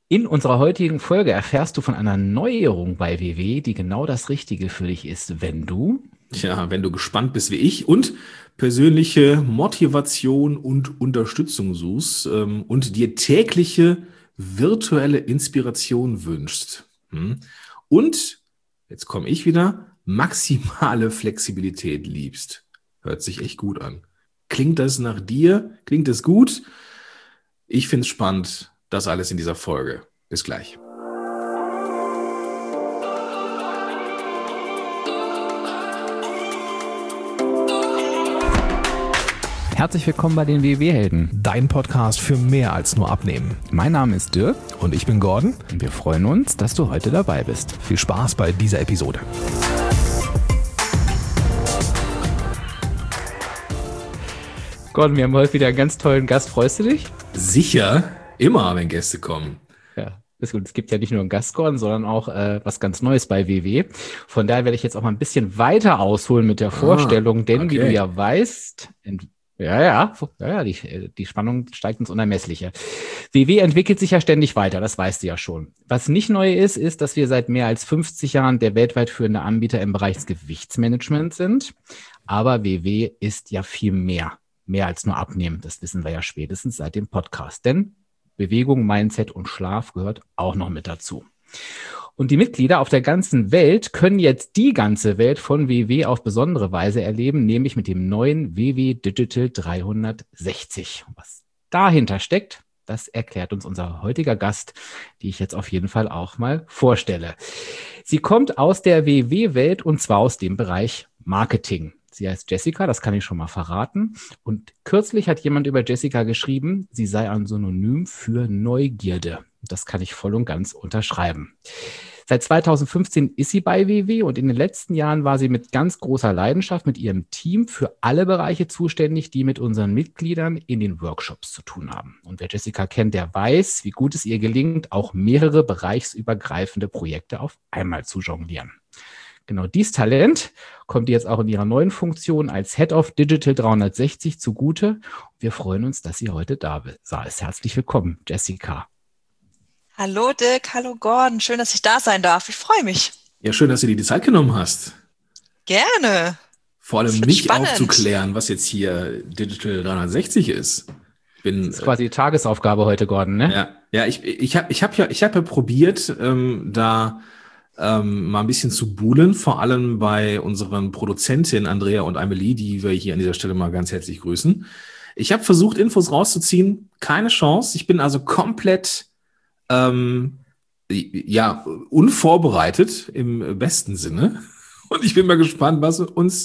In unserer heutigen Folge erfährst du von einer Neuerung bei WW, die genau das Richtige für dich ist, wenn du... Tja, wenn du gespannt bist wie ich und persönliche Motivation und Unterstützung suchst und dir tägliche virtuelle Inspiration wünschst. Und, jetzt komme ich wieder, maximale Flexibilität liebst. Hört sich echt gut an. Klingt das nach dir? Klingt das gut? Ich finde es spannend. Das alles in dieser Folge. Bis gleich. Herzlich willkommen bei den WW-Helden. Dein Podcast für mehr als nur Abnehmen. Mein Name ist Dirk Und ich bin Gordon. und wir freuen uns, dass du heute dabei bist. Viel Spaß bei dieser Episode. Gordon, wir haben heute wieder einen ganz tollen Gast. Freust du dich? Sicher, immer, wenn Gäste kommen. Ja, ist gut. Es gibt ja nicht nur einen Gast, Gordon, sondern auch was ganz Neues bei WW. Von daher werde ich jetzt auch mal ein bisschen weiter ausholen mit der Vorstellung, denn wie du okay. ja weißt, die Spannung steigt ins Unermessliche. WW entwickelt sich ja ständig weiter, das weißt du ja schon. Was nicht neu ist, ist, dass wir seit mehr als 50 Jahren der weltweit führende Anbieter im Bereich des Gewichtsmanagements sind. Aber WW ist ja viel mehr als nur Abnehmen. Das wissen wir ja spätestens seit dem Podcast. Denn Bewegung, Mindset und Schlaf gehört auch noch mit dazu. Und die Mitglieder auf der ganzen Welt können jetzt die ganze Welt von WW auf besondere Weise erleben, nämlich mit dem neuen WW Digital 360. Was dahinter steckt, das erklärt uns unser heutiger Gast, die ich jetzt auf jeden Fall auch mal vorstelle. Sie kommt aus der WW-Welt und zwar aus dem Bereich Marketing. Sie heißt Jessica, das kann ich schon mal verraten. Und kürzlich hat jemand über Jessica geschrieben, sie sei ein Synonym für Neugierde. Das kann ich voll und ganz unterschreiben. Seit 2015 ist sie bei WW und in den letzten Jahren war sie mit ganz großer Leidenschaft mit ihrem Team für alle Bereiche zuständig, die mit unseren Mitgliedern in den Workshops zu tun haben. Und wer Jessica kennt, der weiß, wie gut es ihr gelingt, auch mehrere bereichsübergreifende Projekte auf einmal zu jonglieren. Genau dieses Talent kommt jetzt auch in ihrer neuen Funktion als Head of Digital 360 zugute. Wir freuen uns, dass sie heute da ist. Herzlich willkommen, Jessica. Hallo Dirk, hallo Gordon, schön, dass ich da sein darf. Ich freue mich. Ja, schön, dass du dir die Zeit genommen hast. Gerne. Vor Das allem wird mich spannend. aufzuklären, was jetzt hier Digital 360 ist. Das ist quasi die Tagesaufgabe heute, Gordon, ne? Ich hab ja probiert, da mal ein bisschen zu buhlen, vor allem bei unseren Produzentinnen Andrea und Amelie, die wir hier an dieser Stelle mal ganz herzlich grüßen. Ich habe versucht, Infos rauszuziehen, keine Chance. Ich bin also komplett unvorbereitet im besten Sinne. Und ich bin mal gespannt, was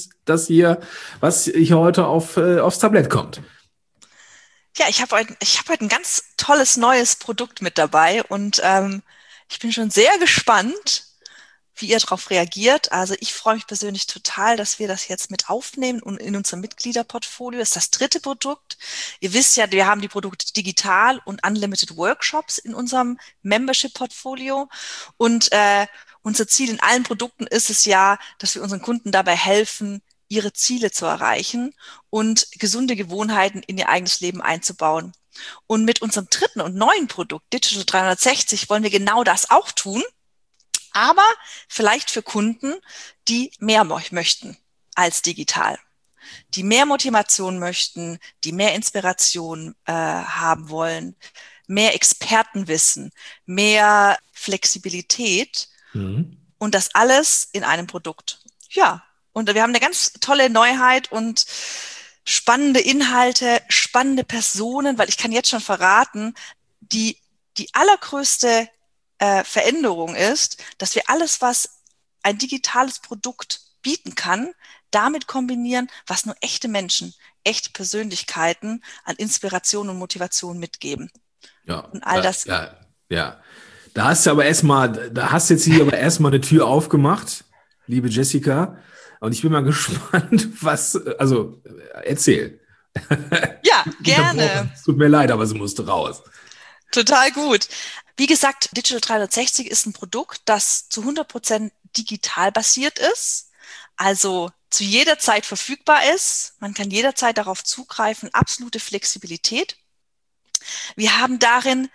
hier heute aufs Tablett kommt. Ja, ich hab heute ein ganz tolles neues Produkt mit dabei und ich bin schon sehr gespannt, wie ihr darauf reagiert. Also ich freue mich persönlich total, dass wir das jetzt mit aufnehmen und in unserem Mitgliederportfolio. Das ist das 3. Produkt. Ihr wisst ja, wir haben die Produkte digital und Unlimited Workshops in unserem Membership-Portfolio. Und unser Ziel in allen Produkten ist es ja, dass wir unseren Kunden dabei helfen, ihre Ziele zu erreichen und gesunde Gewohnheiten in ihr eigenes Leben einzubauen. Und mit unserem 3. und neuen Produkt, Digital 360, wollen wir genau das auch tun. Aber vielleicht für Kunden, die mehr möchten als digital, die mehr Motivation möchten, die mehr Inspiration haben wollen, mehr Expertenwissen, mehr Flexibilität und das alles in einem Produkt. Ja, und wir haben eine ganz tolle Neuheit und spannende Inhalte, spannende Personen, weil ich kann jetzt schon verraten, die allergrößte Veränderung ist, dass wir alles, was ein digitales Produkt bieten kann, damit kombinieren, was nur echte Menschen, echte Persönlichkeiten an Inspiration und Motivation mitgeben. Ja, Und all das. Ja. Da hast jetzt hier aber erstmal eine Tür aufgemacht, liebe Jessica. Und ich bin mal gespannt, erzähl. Ja, gerne. Es tut mir leid, aber sie musste raus. Total gut. Wie gesagt, Digital 360 ist ein Produkt, das zu 100% digital basiert ist, also zu jeder Zeit verfügbar ist. Man kann jederzeit darauf zugreifen, absolute Flexibilität. Wir haben darin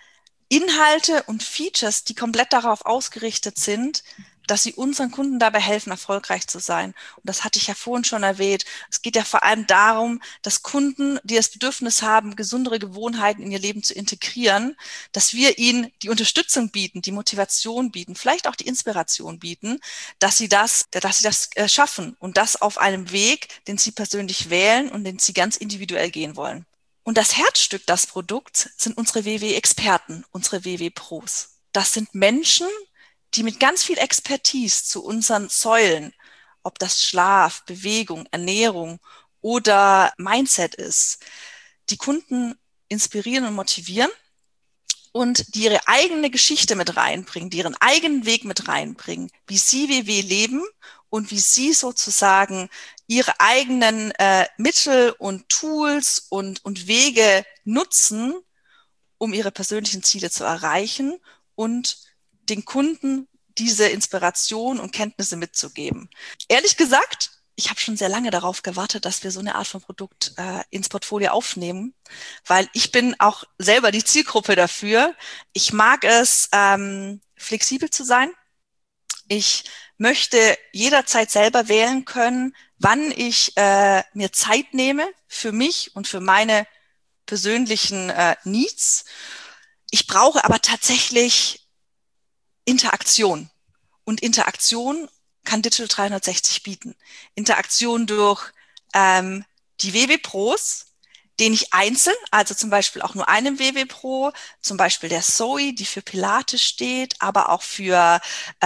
Inhalte und Features, die komplett darauf ausgerichtet sind, dass sie unseren Kunden dabei helfen, erfolgreich zu sein. Und das hatte ich ja vorhin schon erwähnt. Es geht ja vor allem darum, dass Kunden, die das Bedürfnis haben, gesundere Gewohnheiten in ihr Leben zu integrieren, dass wir ihnen die Unterstützung bieten, die Motivation bieten, vielleicht auch die Inspiration bieten, dass sie das schaffen und das auf einem Weg, den sie persönlich wählen und den sie ganz individuell gehen wollen. Und das Herzstück des Produkts sind unsere WW-Experten, unsere WW-Pros. Das sind Menschen, die mit ganz viel Expertise zu unseren Säulen, ob das Schlaf, Bewegung, Ernährung oder Mindset ist, die Kunden inspirieren und motivieren und die ihre eigene Geschichte mit reinbringen, die ihren eigenen Weg mit reinbringen, wie sie WW leben und wie sie sozusagen ihre eigenen Mittel und Tools und Wege nutzen, um ihre persönlichen Ziele zu erreichen und den Kunden diese Inspiration und Kenntnisse mitzugeben. Ehrlich gesagt, ich habe schon sehr lange darauf gewartet, dass wir so eine Art von Produkt ins Portfolio aufnehmen, weil ich bin auch selber die Zielgruppe dafür. Ich mag es, flexibel zu sein. Ich möchte jederzeit selber wählen können, wann ich mir Zeit nehme für mich und für meine persönlichen Needs. Ich brauche aber tatsächlich Interaktion. Und Interaktion kann Digital 360 bieten. Interaktion durch die WW-Pros, den ich einzeln, also zum Beispiel auch nur einem WW-Pro, zum Beispiel der Zoe, die für Pilates steht, aber auch für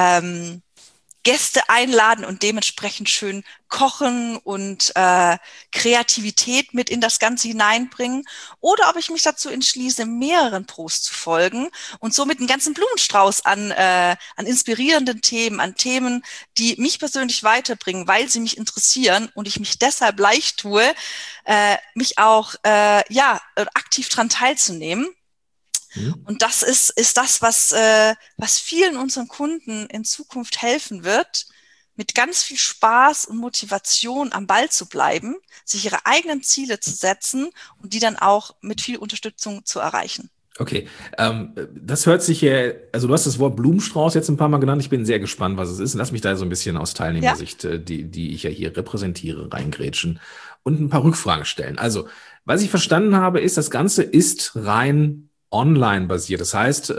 Gäste einladen und dementsprechend schön kochen und Kreativität mit in das Ganze hineinbringen. Oder ob ich mich dazu entschließe, mehreren Pros zu folgen und somit einen ganzen Blumenstrauß an inspirierenden Themen, an Themen, die mich persönlich weiterbringen, weil sie mich interessieren und ich mich deshalb leicht tue, mich auch aktiv dran teilzunehmen. Und das ist das, was vielen unseren Kunden in Zukunft helfen wird, mit ganz viel Spaß und Motivation am Ball zu bleiben, sich ihre eigenen Ziele zu setzen und die dann auch mit viel Unterstützung zu erreichen. Okay, das hört sich ja, also du hast das Wort Blumenstrauß jetzt ein paar Mal genannt. Ich bin sehr gespannt, was es ist. Lass mich da so ein bisschen aus Teilnehmersicht, die ich ja hier repräsentiere, reingrätschen und ein paar Rückfragen stellen. Also, was ich verstanden habe, ist, das Ganze ist rein online basiert. Das heißt,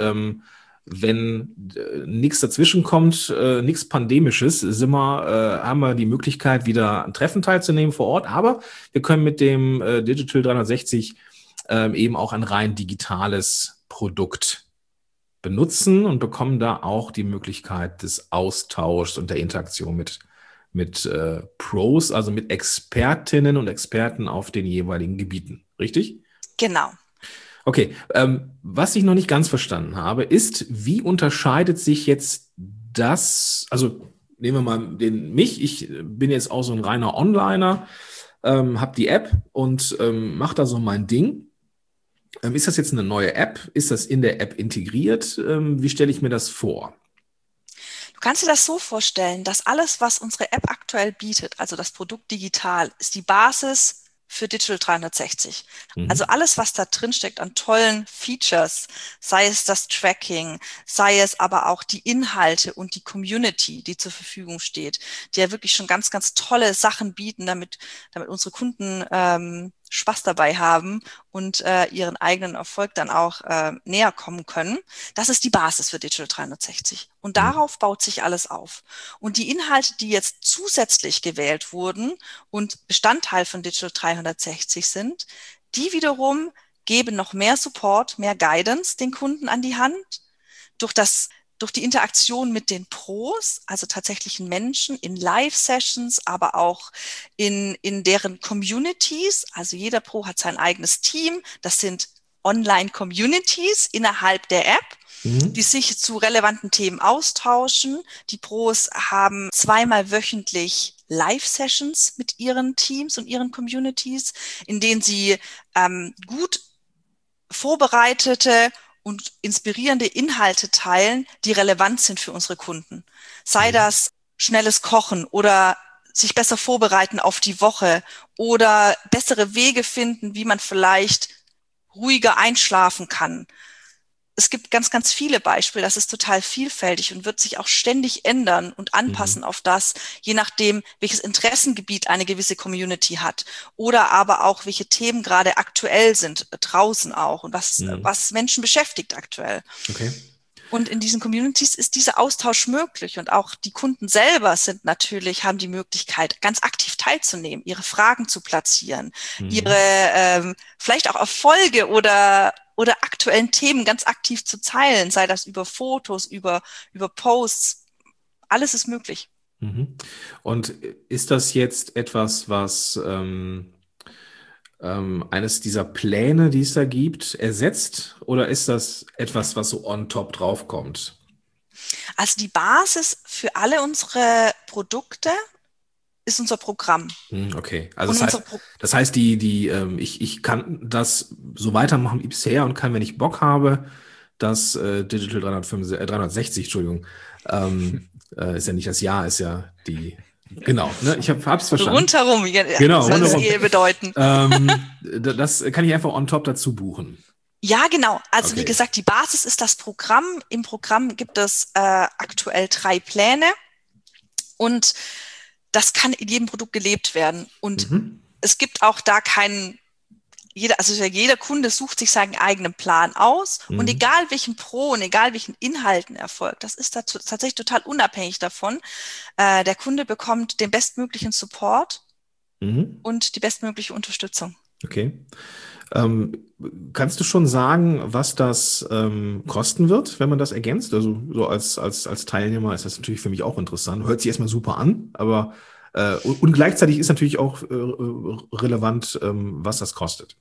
wenn nichts dazwischen kommt, nichts Pandemisches, haben wir die Möglichkeit, wieder an Treffen teilzunehmen vor Ort. Aber wir können mit dem Digital 360 eben auch ein rein digitales Produkt benutzen und bekommen da auch die Möglichkeit des Austauschs und der Interaktion mit Pros, also mit Expertinnen und Experten auf den jeweiligen Gebieten. Richtig? Genau. Okay, was ich noch nicht ganz verstanden habe, ist, wie unterscheidet sich jetzt das, also nehmen wir mal mich, ich bin jetzt auch so ein reiner Onliner, habe die App und mache da so mein Ding. Ist das jetzt eine neue App? Ist das in der App integriert? Wie stelle ich mir das vor? Du kannst dir das so vorstellen, dass alles, was unsere App aktuell bietet, also das Produkt digital, ist die Basis für Digital 360. Also alles, was da drin steckt an tollen Features, sei es das Tracking, sei es aber auch die Inhalte und die Community, die zur Verfügung steht, die ja wirklich schon ganz, ganz tolle Sachen bieten, damit unsere Kunden Spaß dabei haben und ihren eigenen Erfolg dann auch näher kommen können. Das ist die Basis für Digital 360. Und darauf baut sich alles auf. Und die Inhalte, die jetzt zusätzlich gewählt wurden und Bestandteil von Digital 360 sind, die wiederum geben noch mehr Support, mehr Guidance den Kunden an die Hand durch die Interaktion mit den Pros, also tatsächlichen Menschen in Live-Sessions, aber auch in deren Communities. Also jeder Pro hat sein eigenes Team. Das sind Online-Communities innerhalb der App, die sich zu relevanten Themen austauschen. Die Pros haben 2-mal wöchentlich Live-Sessions mit ihren Teams und ihren Communities, in denen sie gut vorbereitete und inspirierende Inhalte teilen, die relevant sind für unsere Kunden. Sei das schnelles Kochen oder sich besser vorbereiten auf die Woche oder bessere Wege finden, wie man vielleicht ruhiger einschlafen kann. es gibt ganz, ganz viele Beispiele. Das ist total vielfältig und wird sich auch ständig ändern und anpassen auf das, je nachdem, welches Interessengebiet eine gewisse Community hat oder aber auch, welche Themen gerade aktuell sind, draußen auch und was Menschen beschäftigt aktuell. Okay. Und in diesen Communities ist dieser Austausch möglich und auch die Kunden selber haben die Möglichkeit, ganz aktiv teilzunehmen, ihre Fragen zu platzieren, ihre vielleicht auch Erfolge oder aktuellen Themen ganz aktiv zu teilen, sei das über Fotos, über Posts. Alles ist möglich. Und ist das jetzt etwas, was eines dieser Pläne, die es da gibt, ersetzt? Oder ist das etwas, was so on top draufkommt? Also die Basis für alle unsere Produkte ist unser Programm. Okay, also Und das heißt, ich kann das so weitermachen wie bisher und kann, wenn ich Bock habe, das Digital 360, Entschuldigung, ist ja nicht das Jahr, ist ja die, genau, ne, ich hab's verstanden. Rundherum, Genau, soll es eher bedeuten. Das kann ich einfach on top dazu buchen. Ja, genau. Also Okay. wie gesagt, die Basis ist das Programm. Im Programm gibt es aktuell 3 Pläne und das kann in jedem Produkt gelebt werden. Und es gibt auch da jeder Kunde sucht sich seinen eigenen Plan aus und egal welchen Pro und egal welchen Inhalten erfolgt, das ist tatsächlich total unabhängig davon. Der Kunde bekommt den bestmöglichen Support und die bestmögliche Unterstützung. Okay. Kannst du schon sagen, was das kosten wird, wenn man das ergänzt? Also so als Teilnehmer ist das natürlich für mich auch interessant. Hört sich erstmal super an, aber und gleichzeitig ist natürlich auch relevant, was das kostet.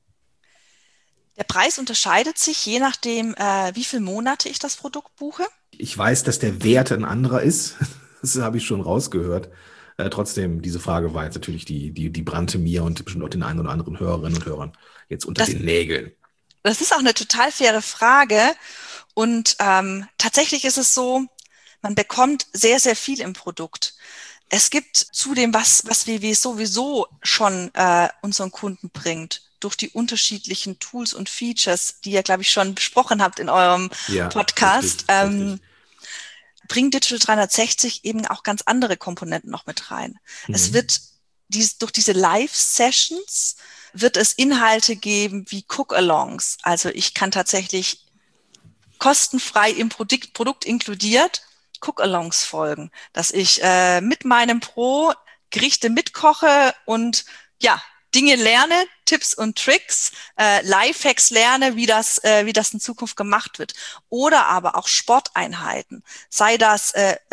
Der Preis unterscheidet sich je nachdem, wie viele Monate ich das Produkt buche. Ich weiß, dass der Wert ein anderer ist. Das habe ich schon rausgehört. Trotzdem, diese Frage war jetzt natürlich die brannte mir und bestimmt auch den einen oder anderen Hörerinnen und Hörern jetzt unter den Nägeln. Das ist auch eine total faire Frage. Und tatsächlich ist es so, man bekommt sehr, sehr viel im Produkt. Es gibt zudem was WW sowieso schon unseren Kunden bringt, durch die unterschiedlichen Tools und Features, die ihr, glaube ich, schon besprochen habt in eurem Podcast. Richtig. Bringt Digital 360 eben auch ganz andere Komponenten noch mit rein. Es wird durch diese Live-Sessions wird es Inhalte geben wie Cook-Alongs. Also ich kann tatsächlich kostenfrei im Produkt inkludiert Cook-Alongs folgen, dass ich mit meinem Pro Gerichte mitkoche und Dinge lerne, Tipps und Tricks, Lifehacks lerne, wie das in Zukunft gemacht wird. Oder aber auch Sporteinheiten, sei das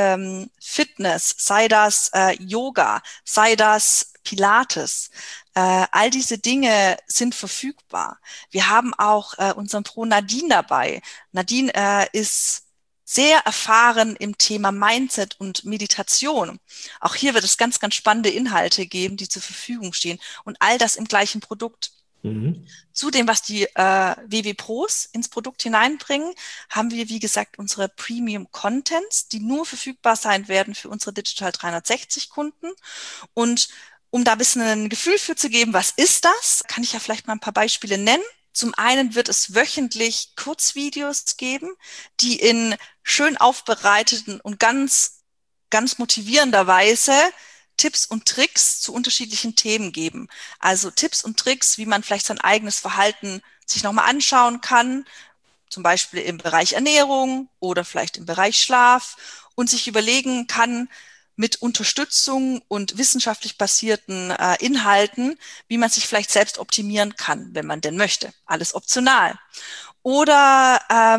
Fitness, sei das Yoga, sei das Pilates. All diese Dinge sind verfügbar. Wir haben auch unseren Pro Nadine dabei. Nadine ist sehr erfahren im Thema Mindset und Meditation. Auch hier wird es ganz, ganz spannende Inhalte geben, die zur Verfügung stehen. Und all das im gleichen Produkt. Zudem, was die WW Pros ins Produkt hineinbringen, haben wir, wie gesagt, unsere Premium Contents, die nur verfügbar sein werden für unsere Digital 360 Kunden. Und um da ein bisschen ein Gefühl für zu geben, was ist das, kann ich ja vielleicht mal ein paar Beispiele nennen. Zum einen wird es wöchentlich Kurzvideos geben, die in schön aufbereiteten und ganz, ganz motivierender Weise Tipps und Tricks zu unterschiedlichen Themen geben. Also Tipps und Tricks, wie man vielleicht sein eigenes Verhalten sich nochmal anschauen kann, zum Beispiel im Bereich Ernährung oder vielleicht im Bereich Schlaf und sich überlegen kann, mit Unterstützung und wissenschaftlich basierten Inhalten, wie man sich vielleicht selbst optimieren kann, wenn man denn möchte. Alles optional. Oder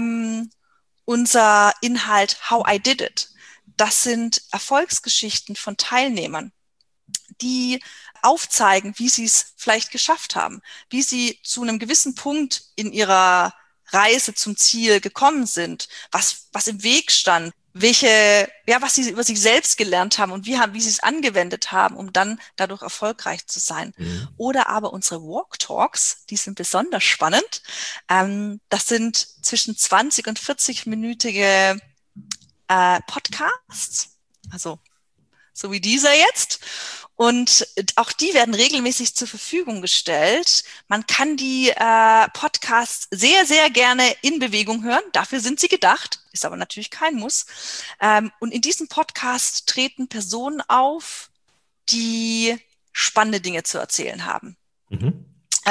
unser Inhalt How I Did It. Das sind Erfolgsgeschichten von Teilnehmern, die aufzeigen, wie sie es vielleicht geschafft haben, wie sie zu einem gewissen Punkt in ihrer Reise zum Ziel gekommen sind, was im Weg stand, was sie über sich selbst gelernt haben und wie sie es angewendet haben, um dann dadurch erfolgreich zu sein. Oder aber unsere Walk Talks, die sind besonders spannend. Das sind zwischen 20 und 40-minütige Podcasts, also so wie dieser jetzt. Und auch die werden regelmäßig zur Verfügung gestellt. Man kann die Podcasts sehr, sehr gerne in Bewegung hören. Dafür sind sie gedacht, ist aber natürlich kein Muss. Und in diesem Podcast treten Personen auf, die spannende Dinge zu erzählen haben. Mhm.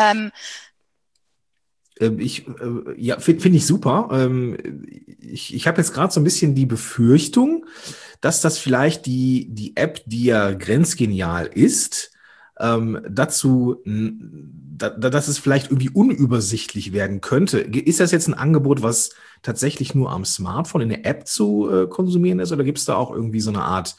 Ja, Finde ich super. Ich habe jetzt gerade so ein bisschen die Befürchtung, dass das vielleicht die App, die ja grenzgenial ist, dass es vielleicht irgendwie unübersichtlich werden könnte. Ist das jetzt ein Angebot, was tatsächlich nur am Smartphone in der App zu konsumieren ist, oder gibt es da auch irgendwie so eine Art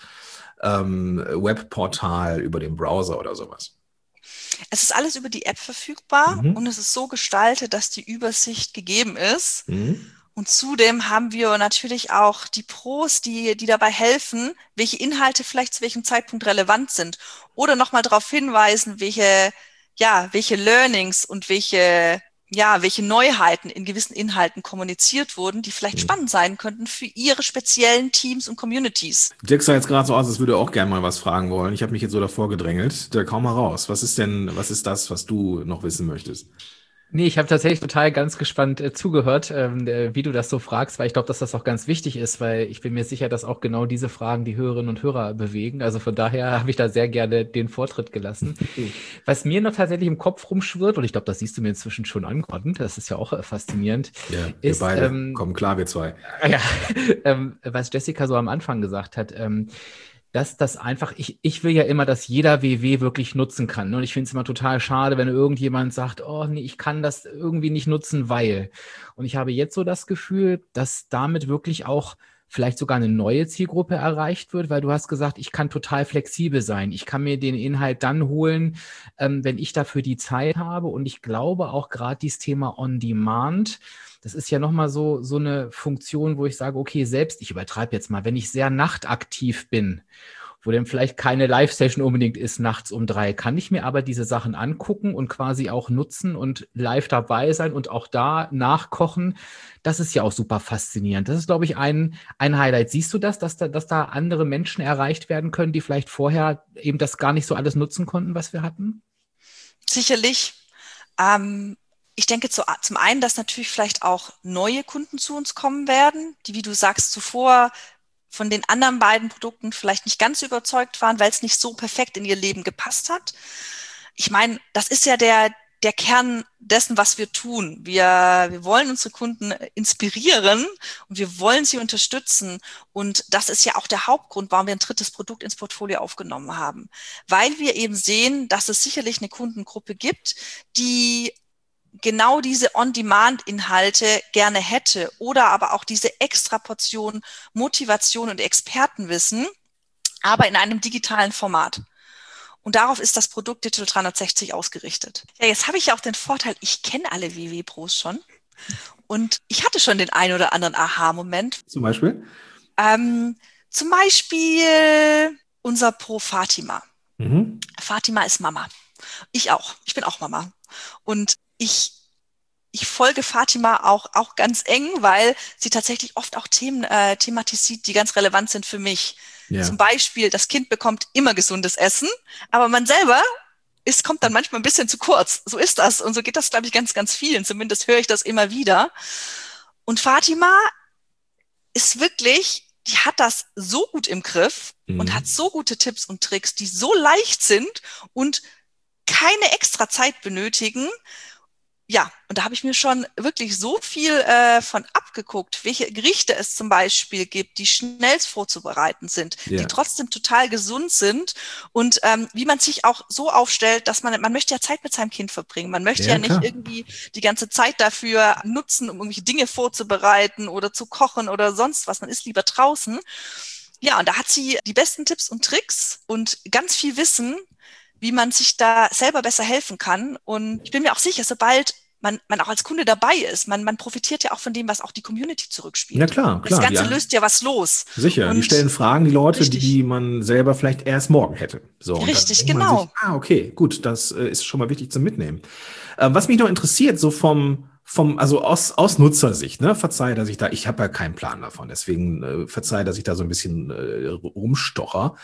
Webportal über den Browser oder sowas? Es ist alles über die App verfügbar und es ist so gestaltet, dass die Übersicht gegeben ist. Und zudem haben wir natürlich auch die Pros, die dabei helfen, welche Inhalte vielleicht zu welchem Zeitpunkt relevant sind oder nochmal darauf hinweisen, welche Learnings und welche Neuheiten in gewissen Inhalten kommuniziert wurden, die vielleicht spannend sein könnten für ihre speziellen Teams und Communities. Jack sah jetzt gerade so aus, als würde er auch gerne mal was fragen wollen. Ich habe mich jetzt so davor gedrängelt. Da kaum mal raus. Was ist das, was du noch wissen möchtest? Nee, ich habe tatsächlich total ganz gespannt zugehört, wie du das so fragst, weil ich glaube, dass das auch ganz wichtig ist, weil ich bin mir sicher, dass auch genau diese Fragen die Hörerinnen und Hörer bewegen. Also von daher habe ich da sehr gerne den Vortritt gelassen. Was mir noch tatsächlich im Kopf rumschwirrt, und ich glaube, das siehst du mir inzwischen schon an, Gordon, das ist ja auch faszinierend. Ja, wir beide kommen klar, wir zwei. Ja, was Jessica so am Anfang gesagt hat, dass das einfach, ich will ja immer, dass jeder WW wirklich nutzen kann. Ne? Und ich finde es immer total schade, wenn irgendjemand sagt, oh nee, ich kann das irgendwie nicht nutzen, weil. Und ich habe jetzt so das Gefühl, dass damit wirklich auch vielleicht sogar eine neue Zielgruppe erreicht wird, weil du hast gesagt, ich kann total flexibel sein. Ich kann mir den Inhalt dann holen, wenn ich dafür die Zeit habe. Und ich glaube auch gerade dieses Thema On-Demand, das ist ja nochmal so eine Funktion, wo ich sage, okay, selbst, ich übertreibe jetzt mal, wenn ich sehr nachtaktiv bin, wo dann vielleicht keine Live-Session unbedingt ist, nachts um 3, kann ich mir aber diese Sachen angucken und quasi auch nutzen und live dabei sein und auch da nachkochen. Das ist ja auch super faszinierend. Das ist, glaube ich, ein Highlight. Siehst du das, dass da andere Menschen erreicht werden können, die vielleicht vorher eben das gar nicht so alles nutzen konnten, was wir hatten? Sicherlich. Ich denke zum einen, dass natürlich vielleicht auch neue Kunden zu uns kommen werden, die, wie du sagst, zuvor von den anderen beiden Produkten vielleicht nicht ganz überzeugt waren, weil es nicht so perfekt in ihr Leben gepasst hat. Ich meine, das ist ja der Kern dessen, was wir tun. Wir wollen unsere Kunden inspirieren und wir wollen sie unterstützen. Und das ist ja auch der Hauptgrund, warum wir ein drittes Produkt ins Portfolio aufgenommen haben. Weil wir eben sehen, dass es sicherlich eine Kundengruppe gibt, die genau diese On-Demand-Inhalte gerne hätte oder aber auch diese extra Portion Motivation und Expertenwissen, aber in einem digitalen Format. Und darauf ist das Produkt Digital 360 ausgerichtet. Ja, jetzt habe ich ja auch den Vorteil, ich kenne alle WW-Pros schon und ich hatte schon den einen oder anderen Aha-Moment. Zum Beispiel? Zum Beispiel unser Pro Fatima. Fatima ist Mama. Ich auch. Ich bin auch Mama. Und ich folge Fatima auch ganz eng, weil sie tatsächlich oft auch Themen thematisiert, die ganz relevant sind für mich. Ja. Zum Beispiel, das Kind bekommt immer gesundes Essen, aber man selber kommt dann manchmal ein bisschen zu kurz. So ist das. Und so geht das, glaube ich, ganz, ganz vielen. Zumindest höre ich das immer wieder. Und Fatima ist wirklich, die hat das so gut im Griff und hat so gute Tipps und Tricks, die so leicht sind und keine extra Zeit benötigen. Ja, und da habe ich mir schon wirklich so viel von abgeguckt, welche Gerichte es zum Beispiel gibt, die schnell vorzubereiten sind, die trotzdem total gesund sind und wie man sich auch so aufstellt, dass man möchte ja Zeit mit seinem Kind verbringen. Man möchte ja nicht irgendwie die ganze Zeit dafür nutzen, um irgendwelche Dinge vorzubereiten oder zu kochen oder sonst was. Man ist lieber draußen. Ja, und da hat sie die besten Tipps und Tricks und ganz viel Wissen, wie man sich da selber besser helfen kann. Und ich bin mir auch sicher, sobald man auch als Kunde dabei ist. Man profitiert ja auch von dem, was auch die Community zurückspielt. Ja, klar. Das Ganze löst ja was los. Sicher, und die stellen Fragen, die Leute, richtig. die man selber vielleicht erst morgen hätte. So, und Richtig, dann denkt man genau. sich, okay, gut, das ist schon mal wichtig zum Mitnehmen. Was mich noch interessiert, so also aus Nutzersicht, ne, verzeih, dass ich habe ja keinen Plan davon, deswegen verzeih, dass ich da so ein bisschen rumstocher.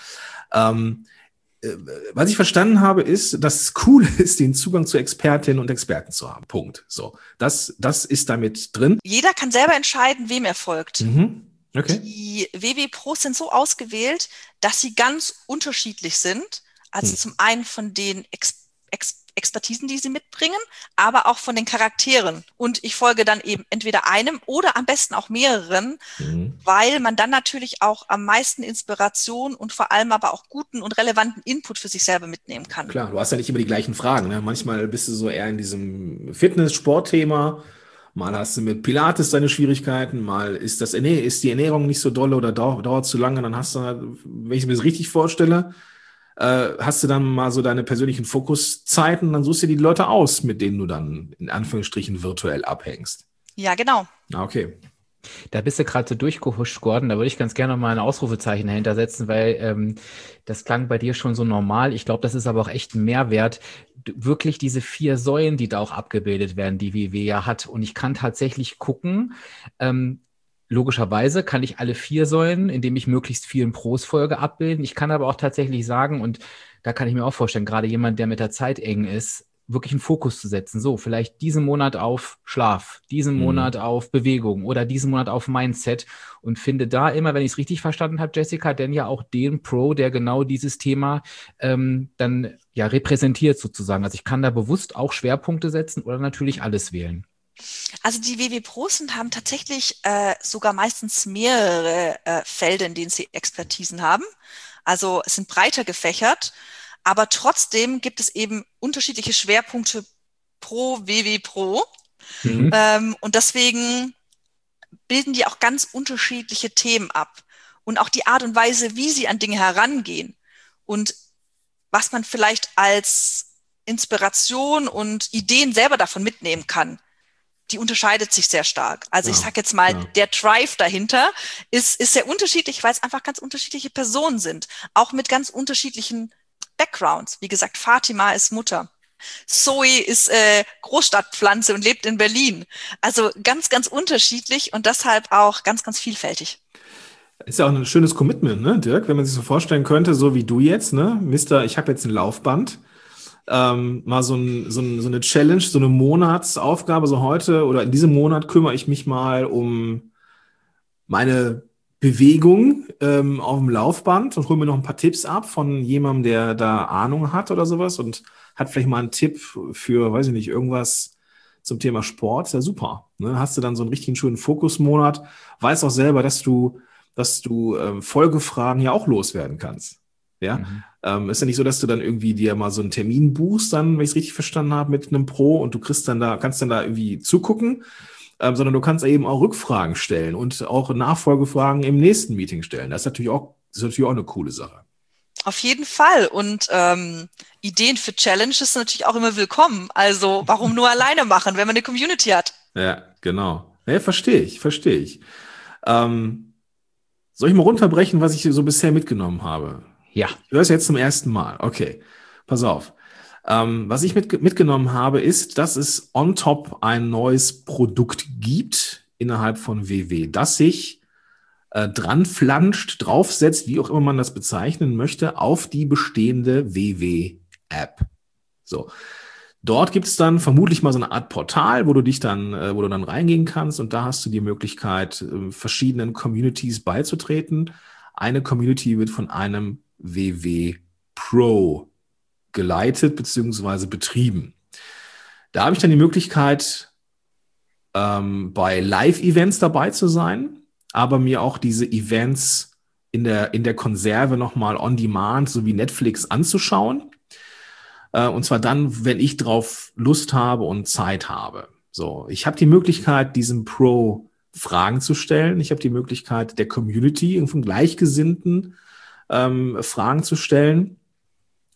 Was ich verstanden habe, ist, dass es cool ist, den Zugang zu Expertinnen und Experten zu haben. Punkt. So, das ist damit drin. Jeder kann selber entscheiden, wem er folgt. Okay. Die WW-Pros sind so ausgewählt, dass sie ganz unterschiedlich sind. Also zum einen von den Expertisen, die sie mitbringen, aber auch von den Charakteren. Und ich folge dann eben entweder einem oder am besten auch mehreren, weil man dann natürlich auch am meisten Inspiration und vor allem aber auch guten und relevanten Input für sich selber mitnehmen kann. Klar, du hast ja nicht immer die gleichen Fragen. Ne? Manchmal bist du so eher in diesem Fitness-Sport-Thema. Mal hast du mit Pilates deine Schwierigkeiten, mal ist die Ernährung nicht so dolle oder dauert zu lange. Dann hast du, wenn ich mir das richtig vorstelle, hast du dann mal so deine persönlichen Fokuszeiten, dann suchst du die Leute aus, mit denen du dann in Anführungsstrichen virtuell abhängst. Ja, genau. Okay. Da bist du gerade so durchgehuscht, Gordon. Da würde ich ganz gerne noch mal ein Ausrufezeichen dahinter setzen, weil das klang bei dir schon so normal. Ich glaube, das ist aber auch echt ein Mehrwert. Wirklich diese 4 Säulen, die da auch abgebildet werden, die WW ja hat. Und ich kann tatsächlich gucken, logischerweise kann ich alle 4 Säulen, indem ich möglichst vielen Pros folge, abbilden. Ich kann aber auch tatsächlich sagen, und da kann ich mir auch vorstellen, gerade jemand, der mit der Zeit eng ist, wirklich einen Fokus zu setzen. So, vielleicht diesen Monat auf Schlaf, diesen Monat auf Bewegung oder diesen Monat auf Mindset und finde da immer, wenn ich es richtig verstanden habe, Jessica, denn ja auch den Pro, der genau dieses Thema dann ja repräsentiert sozusagen. Also ich kann da bewusst auch Schwerpunkte setzen oder natürlich alles wählen. Also die WW-Pros haben tatsächlich sogar meistens mehrere Felder, in denen sie Expertisen haben. Also es sind breiter gefächert, aber trotzdem gibt es eben unterschiedliche Schwerpunkte pro WW-Pro. Und deswegen bilden die auch ganz unterschiedliche Themen ab. Und auch die Art und Weise, wie sie an Dinge herangehen und was man vielleicht als Inspiration und Ideen selber davon mitnehmen kann, die unterscheidet sich sehr stark. Also ich sage jetzt mal, der Drive dahinter ist sehr unterschiedlich, weil es einfach ganz unterschiedliche Personen sind. Auch mit ganz unterschiedlichen Backgrounds. Wie gesagt, Fatima ist Mutter. Zoe ist Großstadtpflanze und lebt in Berlin. Also ganz, ganz unterschiedlich und deshalb auch ganz, ganz vielfältig. Ist ja auch ein schönes Commitment, ne, Dirk? Wenn man sich so vorstellen könnte, so wie du jetzt, ne? Ich habe jetzt ein Laufband. Mal so eine Challenge, so eine Monatsaufgabe, so heute oder in diesem Monat kümmere ich mich mal um meine Bewegung auf dem Laufband und hole mir noch ein paar Tipps ab von jemandem, der da Ahnung hat oder sowas und hat vielleicht mal einen Tipp für, weiß ich nicht, irgendwas zum Thema Sport. Ist ja super. Ne? Hast du dann so einen richtigen schönen Fokusmonat, weißt auch selber, dass du Folgefragen ja auch loswerden kannst. Ja, ist ja nicht so, dass du dann irgendwie dir mal so einen Termin buchst, dann, wenn ich es richtig verstanden habe, mit einem Pro und du kannst dann da irgendwie zugucken, sondern du kannst eben auch Rückfragen stellen und auch Nachfolgefragen im nächsten Meeting stellen. Das ist natürlich auch eine coole Sache. Auf jeden Fall. Und Ideen für Challenges sind natürlich auch immer willkommen. Also warum nur alleine machen, wenn man eine Community hat? Ja, genau. Ja, verstehe ich. Soll ich mal runterbrechen, was ich so bisher mitgenommen habe? Ja. Ich höre es jetzt zum ersten Mal. Okay, pass auf. Was ich mitgenommen habe, ist, dass es on top ein neues Produkt gibt innerhalb von WW, das sich dran flanscht, draufsetzt, wie auch immer man das bezeichnen möchte, auf die bestehende WW-App. So. Dort gibt es dann vermutlich mal so eine Art Portal, wo du dann reingehen kannst und da hast du die Möglichkeit, verschiedenen Communities beizutreten. Eine Community wird von einem WW Pro geleitet bzw. betrieben. Da habe ich dann die Möglichkeit, bei Live-Events dabei zu sein, aber mir auch diese Events in der Konserve nochmal on demand, so wie Netflix, anzuschauen. Und zwar dann, wenn ich drauf Lust habe und Zeit habe. So, ich habe die Möglichkeit, diesem Pro Fragen zu stellen. Ich habe die Möglichkeit, der Community von Gleichgesinnten Fragen zu stellen.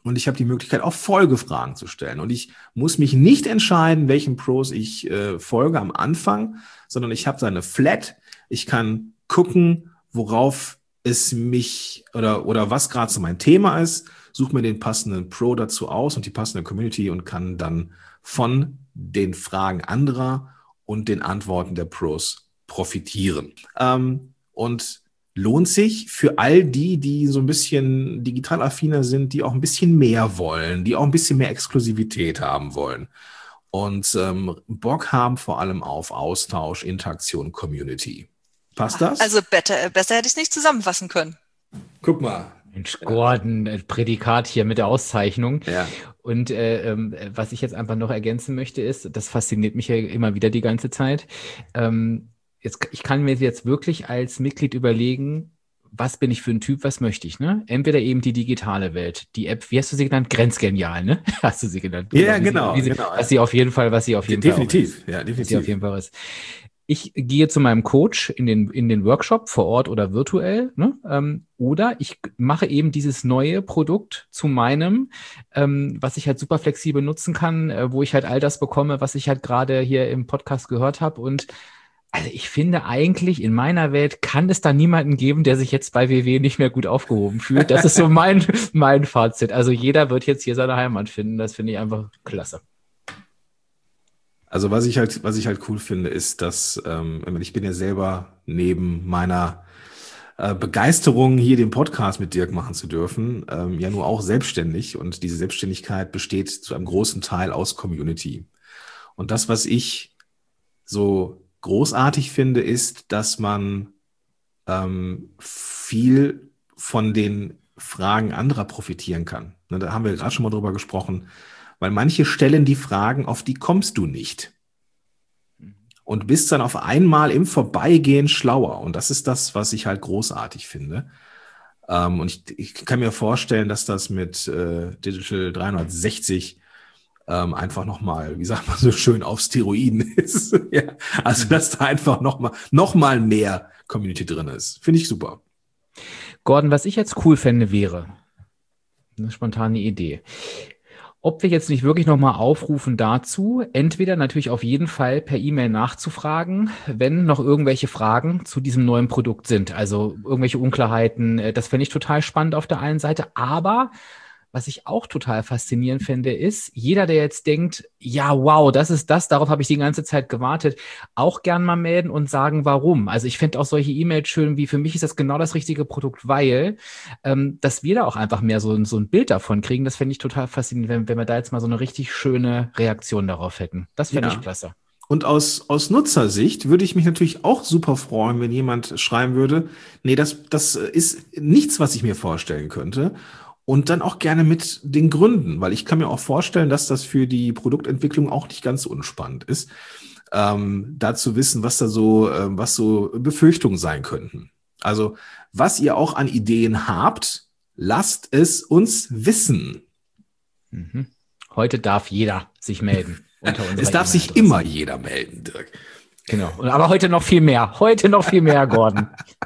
und ich habe die Möglichkeit, auch Folgefragen zu stellen. Und ich muss mich nicht entscheiden, welchen Pros ich folge am Anfang, sondern ich habe da eine Flat. Ich kann gucken, worauf es mich oder was gerade so mein Thema ist, suche mir den passenden Pro dazu aus und die passende Community und kann dann von den Fragen anderer und den Antworten der Pros profitieren. Und lohnt sich für all die so ein bisschen digital affiner sind, die auch ein bisschen mehr wollen, die auch ein bisschen mehr Exklusivität haben wollen und Bock haben vor allem auf Austausch, Interaktion, Community. Passt das? Also besser hätte ich es nicht zusammenfassen können. Guck mal. Mensch, Gordon, Prädikat hier mit der Auszeichnung. Ja. Und was ich jetzt einfach noch ergänzen möchte ist, das fasziniert mich ja immer wieder die ganze Zeit, ich kann mir jetzt wirklich als Mitglied überlegen, was bin ich für ein Typ, was möchte ich, ne? Entweder eben die digitale Welt, die App, wie hast du sie genannt? Grenzgenial, ne? Hast du sie genannt? Ja, genau. Was sie auf jeden Fall definitiv. Ja, definitiv. Was sie auf jeden Fall ist. Ich gehe zu meinem Coach in den Workshop vor Ort oder virtuell, ne? Oder ich mache eben dieses neue Produkt zu meinem, was ich halt super flexibel nutzen kann, wo ich halt all das bekomme, was ich halt gerade hier im Podcast gehört habe. Und also ich finde eigentlich, in meiner Welt kann es da niemanden geben, der sich jetzt bei WW nicht mehr gut aufgehoben fühlt. Das ist so mein Fazit. Also jeder wird jetzt hier seine Heimat finden. Das finde ich einfach klasse. Also was ich halt cool finde, ist, dass ich bin ja selber neben meiner Begeisterung, hier den Podcast mit Dirk machen zu dürfen, ja nur auch selbstständig. Und diese Selbstständigkeit besteht zu einem großen Teil aus Community. Und das, was ich so großartig finde, ist, dass man viel von den Fragen anderer profitieren kann. Ne, da haben wir gerade schon mal drüber gesprochen. Weil manche stellen die Fragen, auf die kommst du nicht. Und bist dann auf einmal im Vorbeigehen schlauer. Und das ist das, was ich halt großartig finde. Und ich kann mir vorstellen, dass das mit Digital 360 einfach nochmal, wie sagt man so schön, auf Steroiden ist. Ja, also dass da einfach noch mal mehr Community drin ist. Finde ich super. Gordon, was ich jetzt cool fände, wäre eine spontane Idee. Ob wir jetzt nicht wirklich nochmal aufrufen dazu, entweder natürlich auf jeden Fall per E-Mail nachzufragen, wenn noch irgendwelche Fragen zu diesem neuen Produkt sind, also irgendwelche Unklarheiten, das fände ich total spannend auf der einen Seite, aber was ich auch total faszinierend finde, ist, jeder, der jetzt denkt, ja, wow, das ist das, darauf habe ich die ganze Zeit gewartet, auch gern mal melden und sagen, warum. Also ich finde auch solche E-Mails schön, wie für mich ist das genau das richtige Produkt, weil, dass wir da auch einfach mehr so ein Bild davon kriegen, das fände ich total faszinierend, wenn wir da jetzt mal so eine richtig schöne Reaktion darauf hätten. Das fände ich klasse. Und aus Nutzersicht würde ich mich natürlich auch super freuen, wenn jemand schreiben würde, nee, das ist nichts, was ich mir vorstellen könnte. Und dann auch gerne mit den Gründen, weil ich kann mir auch vorstellen, dass das für die Produktentwicklung auch nicht ganz unspannend ist, da zu wissen, was so Befürchtungen sein könnten. Also was ihr auch an Ideen habt, lasst es uns wissen. Mhm. Heute darf jeder sich melden. Es darf sich immer jeder melden, Dirk. Genau, aber heute noch viel mehr. Gordon.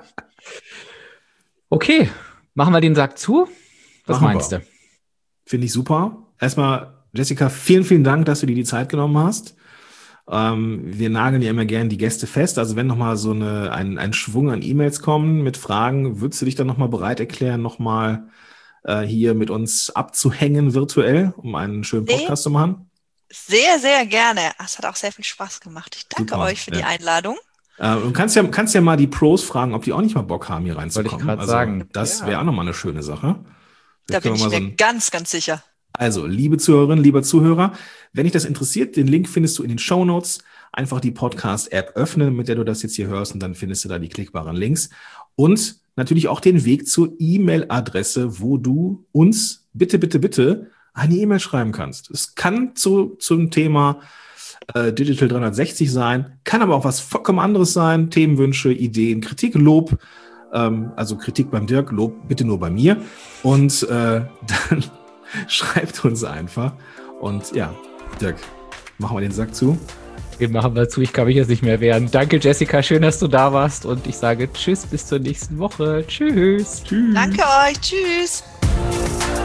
Okay, machen wir den Sack zu. Was meinst du? Finde ich super. Erstmal, Jessica, vielen, vielen Dank, dass du dir die Zeit genommen hast. Wir nageln ja immer gerne die Gäste fest. Also wenn nochmal so ein Schwung an E-Mails kommen mit Fragen, würdest du dich dann nochmal bereit erklären, nochmal hier mit uns abzuhängen virtuell, um einen schönen Podcast zu machen? Sehr, sehr gerne. Es hat auch sehr viel Spaß gemacht. Ich danke euch für die Einladung. Du kannst ja mal die Pros fragen, ob die auch nicht mal Bock haben, hier reinzukommen. Wollte ich gerade sagen. Das wäre auch nochmal eine schöne Sache. Da bin ich mir ganz, ganz sicher. Also, liebe Zuhörerinnen, lieber Zuhörer, wenn dich das interessiert, den Link findest du in den Shownotes. Einfach die Podcast-App öffnen, mit der du das jetzt hier hörst, und dann findest du da die klickbaren Links. Und natürlich auch den Weg zur E-Mail-Adresse, wo du uns bitte, bitte, bitte eine E-Mail schreiben kannst. Es kann zum Thema Digital 360 sein, kann aber auch was vollkommen anderes sein. Themenwünsche, Ideen, Kritik, Lob. Also Kritik beim Dirk, Lob bitte nur bei mir. Und dann schreibt uns einfach. Und ja, Dirk, machen wir den Sack zu. Den machen wir zu, ich kann mich jetzt nicht mehr wehren. Danke, Jessica, schön, dass du da warst. Und ich sage tschüss, bis zur nächsten Woche. Tschüss. Danke euch, tschüss.